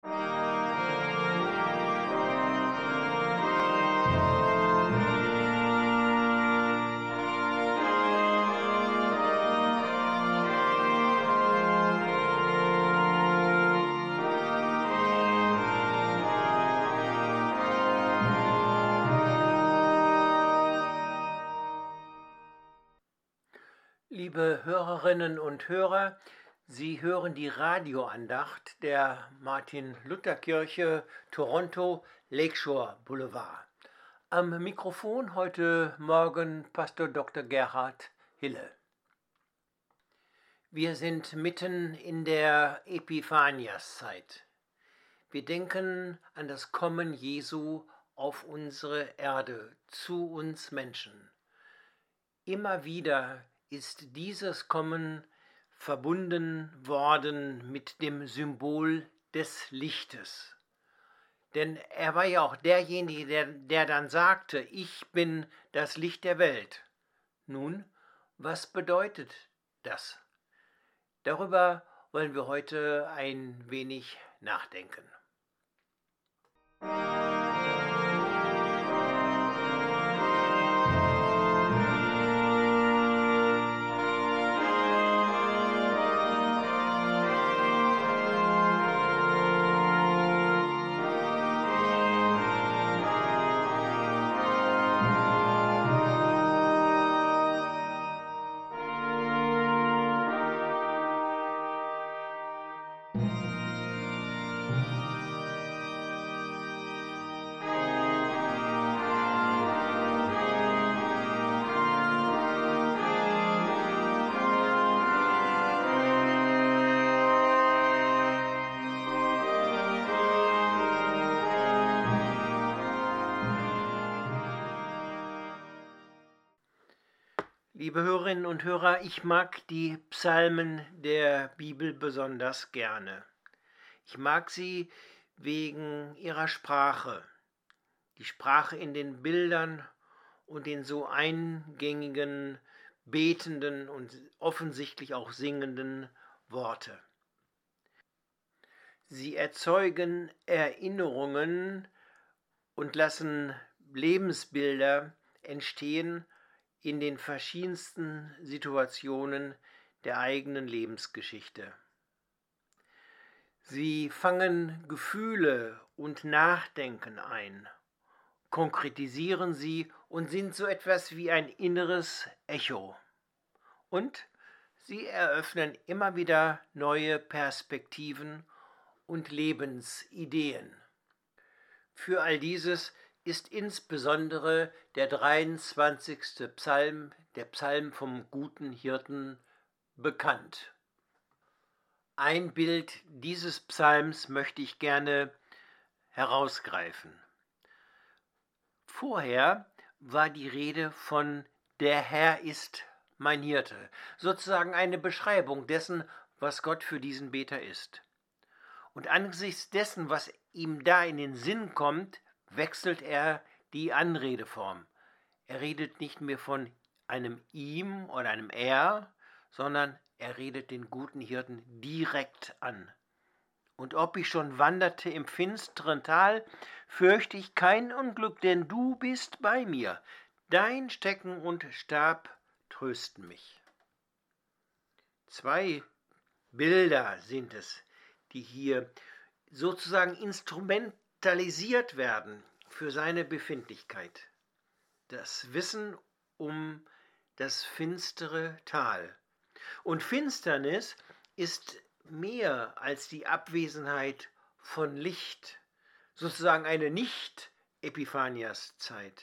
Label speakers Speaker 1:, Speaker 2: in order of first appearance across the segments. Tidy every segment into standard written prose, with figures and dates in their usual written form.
Speaker 1: Liebe Hörerinnen und Hörer, Sie hören die Radioandacht der Martin-Luther-Kirche Toronto Lakeshore Boulevard. Am Mikrofon heute Morgen Pastor Dr. Gerhard Hille. Wir sind mitten in der Epiphaniaszeit. Wir denken an das Kommen Jesu auf unsere Erde, zu uns Menschen. Immer wieder ist dieses Kommen verbunden worden mit dem Symbol des Lichtes. Denn er war ja auch derjenige, der dann sagte, ich bin das Licht der Welt. Nun, was bedeutet das? Darüber wollen wir heute ein wenig nachdenken. Liebe Hörerinnen und Hörer, ich mag die Psalmen der Bibel besonders gerne. Ich mag sie wegen ihrer Sprache, die Sprache in den Bildern und den so eingängigen, betenden und offensichtlich auch singenden Worte. Sie erzeugen Erinnerungen und lassen Lebensbilder entstehen in den verschiedensten Situationen der eigenen Lebensgeschichte. Sie fangen Gefühle und Nachdenken ein, konkretisieren sie und sind so etwas wie ein inneres Echo. Und sie eröffnen immer wieder neue Perspektiven und Lebensideen. Für all dieses ist insbesondere der 23. Psalm, der Psalm vom guten Hirten, bekannt. Ein Bild dieses Psalms möchte ich gerne herausgreifen. Vorher war die Rede von der Herr ist mein Hirte, sozusagen eine Beschreibung dessen, was Gott für diesen Beter ist. Und angesichts dessen, was ihm da in den Sinn kommt, wechselt er die Anredeform. Er redet nicht mehr von einem ihm oder einem er, sondern er redet den guten Hirten direkt an. Und ob ich schon wanderte im finsteren Tal, fürchte ich kein Unglück, denn du bist bei mir. Dein Stecken und Stab trösten mich. Zwei Bilder sind es, die hier sozusagen instrumentalisiert werden für seine Befindlichkeit. Das Wissen um das finstere Tal. Und Finsternis ist mehr als die Abwesenheit von Licht, sozusagen eine Nicht-Epiphanias-Zeit.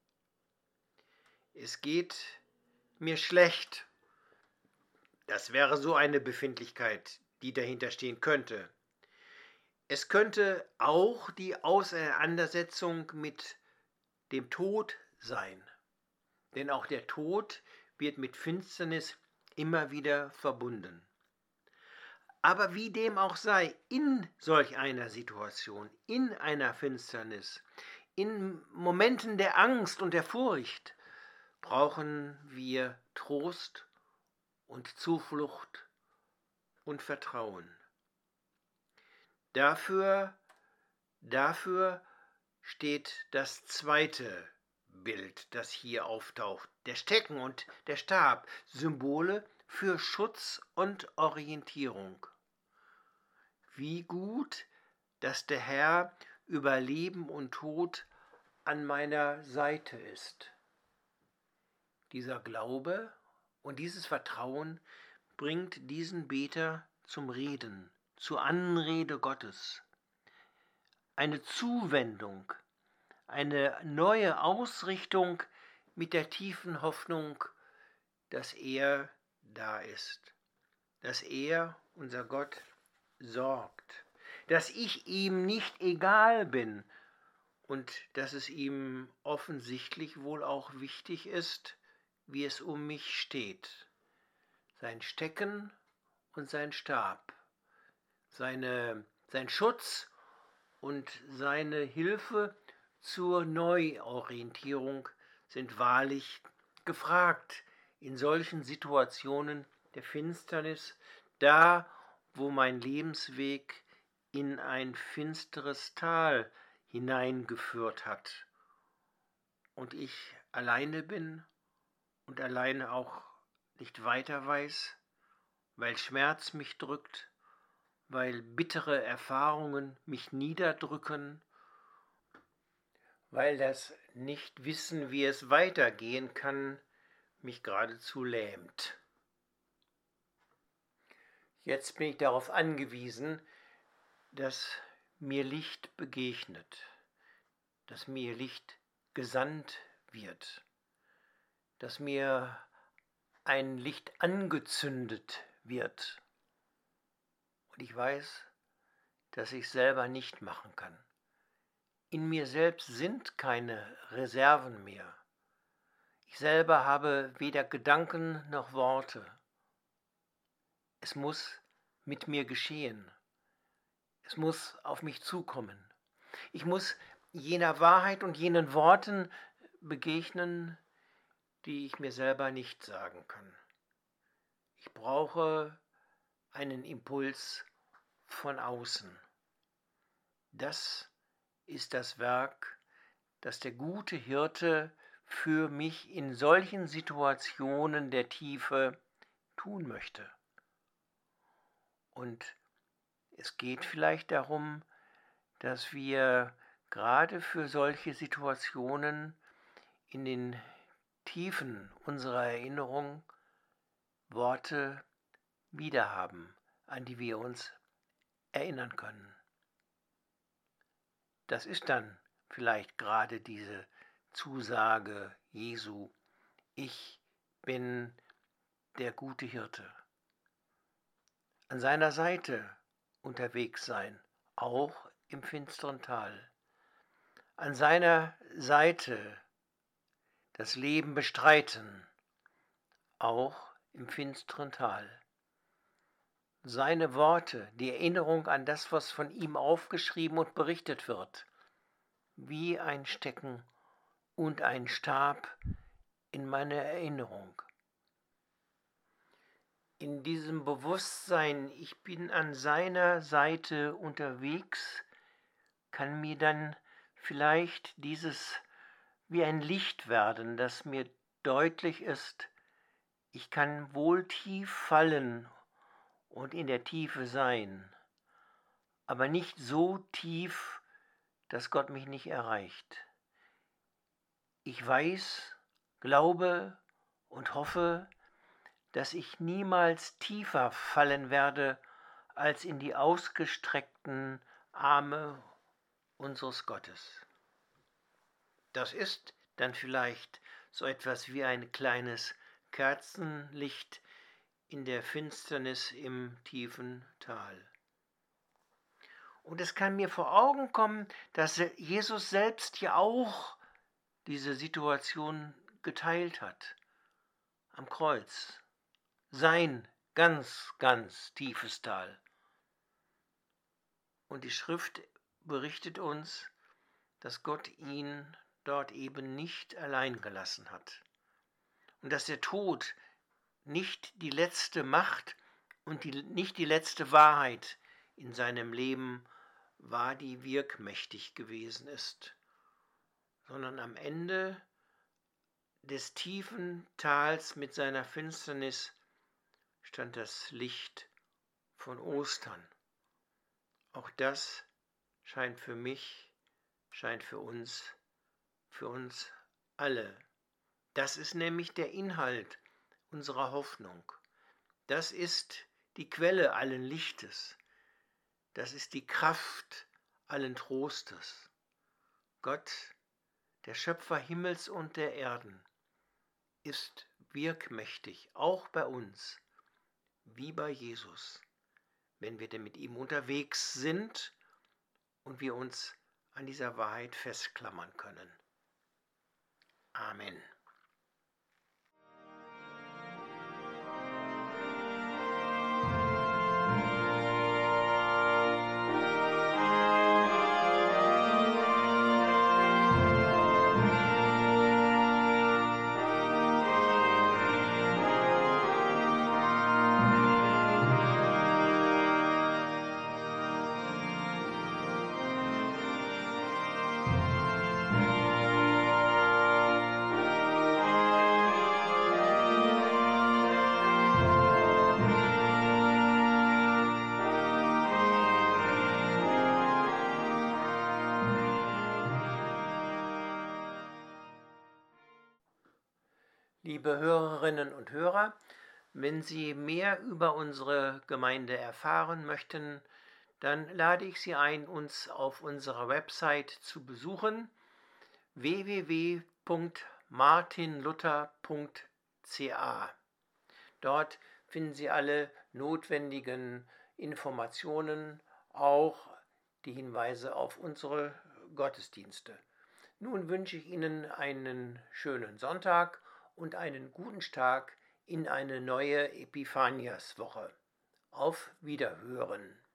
Speaker 1: Es geht mir schlecht. Das wäre so eine Befindlichkeit, die dahinter stehen könnte. Es könnte auch die Auseinandersetzung mit dem Tod sein. Denn auch der Tod wird mit Finsternis immer wieder verbunden. Aber wie dem auch sei, in solch einer Situation, in einer Finsternis, in Momenten der Angst und der Furcht, brauchen wir Trost und Zuflucht und Vertrauen. Dafür steht das zweite Bild, das hier auftaucht. Der Stecken und der Stab, Symbole für Schutz und Orientierung. Wie gut, dass der Herr über Leben und Tod an meiner Seite ist. Dieser Glaube und dieses Vertrauen bringt diesen Beter zum Reden, zur Anrede Gottes. Eine Zuwendung, eine neue Ausrichtung mit der tiefen Hoffnung, dass er da ist, dass er, unser Gott, sorgt, dass ich ihm nicht egal bin und dass es ihm offensichtlich wohl auch wichtig ist, wie es um mich steht. Sein Stecken und sein Stab, sein Schutz und seine Hilfe zur Neuorientierung sind wahrlich gefragt in solchen Situationen der Finsternis, da wo mein Lebensweg in ein finsteres Tal hineingeführt hat und ich alleine bin und alleine auch nicht weiter weiß, weil Schmerz mich drückt, weil bittere Erfahrungen mich niederdrücken, weil das Nicht-Wissen, wie es weitergehen kann, mich geradezu lähmt. Jetzt bin ich darauf angewiesen, dass mir Licht begegnet, dass mir Licht gesandt wird, dass mir ein Licht angezündet wird. Und ich weiß, dass ich selber nicht machen kann. In mir selbst sind keine Reserven mehr. Ich selber habe weder Gedanken noch Worte. Es muss mit mir geschehen. Es muss auf mich zukommen. Ich muss jener Wahrheit und jenen Worten begegnen, die ich mir selber nicht sagen kann. Ich brauche einen Impuls von außen. Das ist das Werk, das der gute Hirte für mich in solchen Situationen der Tiefe tun möchte. Und es geht vielleicht darum, dass wir gerade für solche Situationen in den Tiefen unserer Erinnerung Worte wiederhaben, an die wir uns erinnern können. Das ist dann vielleicht gerade diese Zusage Jesu: Ich bin der gute Hirte. An seiner Seite unterwegs sein, auch im finsteren Tal. An seiner Seite das Leben bestreiten, auch im finsteren Tal. Seine Worte, die Erinnerung an das, was von ihm aufgeschrieben und berichtet wird, wie ein Stecken und ein Stab in meiner Erinnerung. In diesem Bewusstsein, ich bin an seiner Seite unterwegs, kann mir dann vielleicht dieses wie ein Licht werden, das mir deutlich ist, ich kann wohl tief fallen und in der Tiefe sein, aber nicht so tief, dass Gott mich nicht erreicht. Ich weiß, glaube und hoffe, dass ich niemals tiefer fallen werde als in die ausgestreckten Arme unseres Gottes. Das ist dann vielleicht so etwas wie ein kleines Kerzenlicht in der Finsternis im tiefen Tal. Und es kann mir vor Augen kommen, dass Jesus selbst ja auch diese Situation geteilt hat am Kreuz. Sein ganz, ganz tiefes Tal. Und die Schrift berichtet uns, dass Gott ihn dort eben nicht allein gelassen hat. Und dass der Tod nicht die letzte Macht und nicht die letzte Wahrheit in seinem Leben war, die wirkmächtig gewesen ist, sondern am Ende des tiefen Tals mit seiner Finsternis stand das Licht von Ostern. Auch das scheint für mich, scheint für uns alle. Das ist nämlich der Inhalt unserer Hoffnung. Das ist die Quelle allen Lichtes. Das ist die Kraft allen Trostes. Gott, der Schöpfer Himmels und der Erden, ist wirkmächtig, auch bei uns, wie bei Jesus, wenn wir denn mit ihm unterwegs sind und wir uns an dieser Wahrheit festklammern können. Amen. Liebe Hörerinnen und Hörer, wenn Sie mehr über unsere Gemeinde erfahren möchten, dann lade ich Sie ein, uns auf unserer Website zu besuchen, www.martinluther.ca. Dort finden Sie alle notwendigen Informationen, auch die Hinweise auf unsere Gottesdienste. Nun wünsche ich Ihnen einen schönen Sonntag und einen guten Start in eine neue Epiphaniaswoche. Auf Wiederhören!